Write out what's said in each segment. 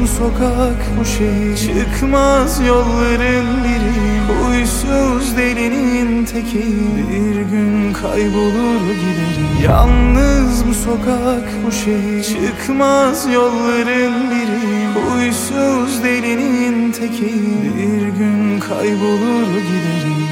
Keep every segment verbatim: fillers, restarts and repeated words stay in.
bu sokak, bu şehir, çıkmaz yolların biri. Huysuz delinin teki, bir gün kaybolur giderim. Yalnız bu sokak, bu şehir, çıkmaz yolların biri. Huysuz delinin teki, bir gün kaybolur giderim.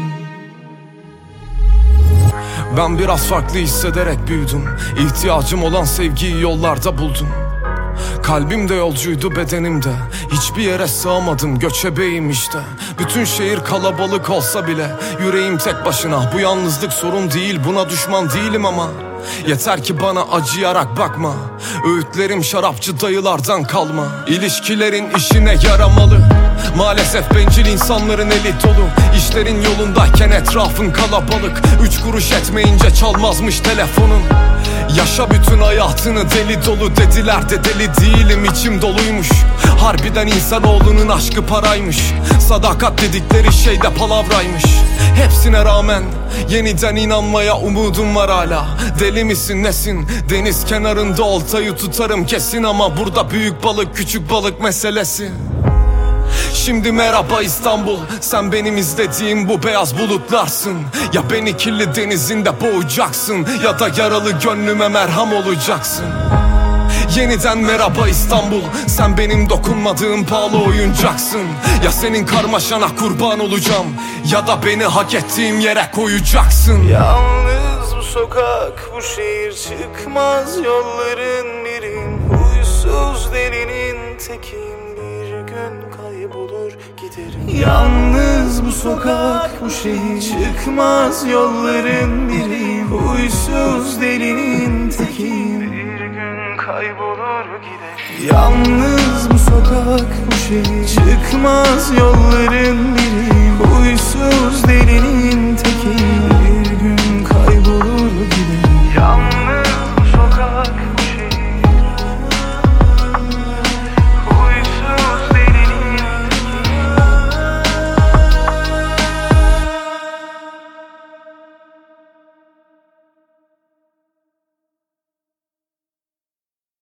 Ben biraz farklı hissederek büyüdüm. İhtiyacım olan sevgiyi yollarda buldum. Kalbim de yolcuydu, bedenim de. Hiçbir yere sığamadım, göçebeyim işte. Bütün şehir kalabalık olsa bile yüreğim tek başına. Bu yalnızlık sorun değil, buna düşman değilim ama yeter ki bana acıyarak bakma. Öğütlerim şarapçı dayılardan kalma. İlişkilerin işine yaramalı. Maalesef bencil insanların eli dolu. İşlerin yolundayken etrafın kalabalık. Üç kuruş etmeyince çalmazmış telefonun. Yaşa bütün hayatını deli dolu dediler de deli değilim, içim doluymuş. Harbiden insanoğlunun aşkı paraymış. Sadakat dedikleri şey de palavraymış. Hepsine rağmen yeniden inanmaya umudum var hala. Deli misin nesin? Deniz kenarında oltayı tutarım kesin ama burada büyük balık küçük balık meselesi. Şimdi merhaba İstanbul, sen benim izlediğim bu beyaz bulutlarsın. Ya beni kirli denizinde boğacaksın ya da yaralı gönlüme merham olacaksın. Yeniden merhaba İstanbul, sen benim dokunmadığım pahalı oyuncaksın. Ya senin karmaşana kurban olacağım ya da beni hak ettiğim yere koyacaksın. Yalnız bu sokak, bu şehir, çıkmaz yolların birin. Huysuz delinin tekim, bir gün kaybolur giderim. Yalnız bu sokak, bu şehir, çıkmaz yolların biri. Huysuz delinin tekim, bir gün kaybolur giderim. Yalnız bu sokak, bu şehir, çıkmaz yolların biri. Huysuz delinin tekim.